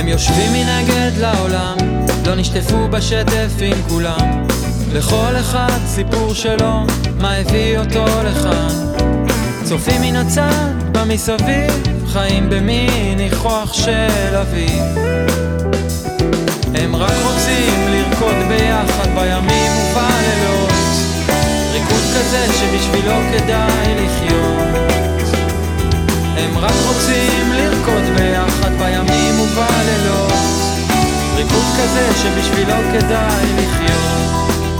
הם יושבים מנגד לעולם, לא נשטפו בשטף עם כולם. לכל אחד סיפור שלו, מה הביא אותו לכאן. צופים מן הצד במסביב, חיים במין ניחוח של אביב. הם רק רוצים לרקוד ביחד בימים ובלילות, ריקוד כזה שבשבילו כדאי לחיות. הם רק רוצים לרקוד ביחד בימים ובלילות, ריקוד כזה שבשבילו כדאי לחיות.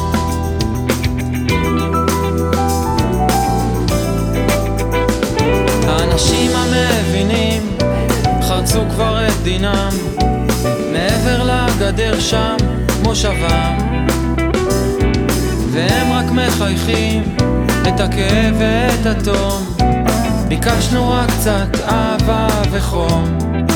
האנשים המבינים חרצו כבר את דינם, מעבר לגדר שם מושבם, והם רק מחייכים את הכאב ואת התום. ביקשנו רק קצת אהבה וחום,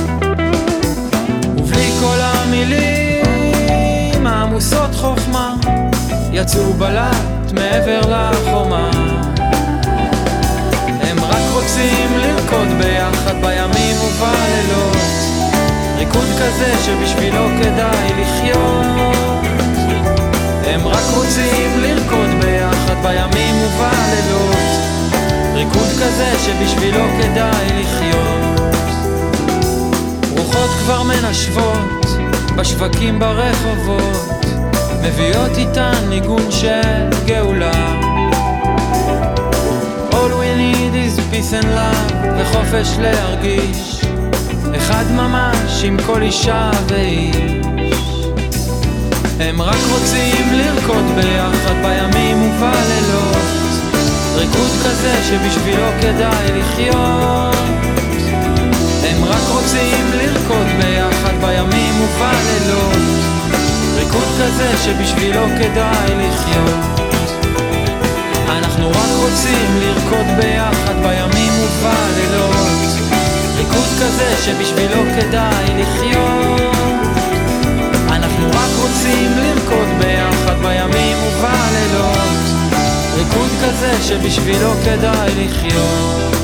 ובלי כל המילים העמוסות חוכמה יצאו בלט מעבר לחומה. הם רק רוצים לרקוד ביחד בימים ובלילות, ריקוד כזה שבשבילו כדאי לחיות. הם רק רוצים לרקוד ביחד בימים ובלילות, ריקוד כזה שבשבילו כדאי לחיות. רוחות כבר מנשבות בשווקים ברחובות, מביאות איתן ניגון של גאולה. All we need is peace and love, וחופש להרגיש אחד ממש עם כל אישה ואיש. הם רק רוצים לרקוד ביחד בימים ובלילות, ריקוד כזה שבשבילו כדאי לחיות. הם רק רוצים לרקוד ביחד בימים ובלילות, ריקוד כזה שבשבילו כדאי לחיות. אנחנו רק רוצים לרקוד ביחד בימים ובלילות, ריקוד כזה שבשבילו כדאי לחיות. אנחנו רק רוצים לרקוד ביחד בימים ובלילות, ריקוד כזה שבשבילו כדאי לחיות.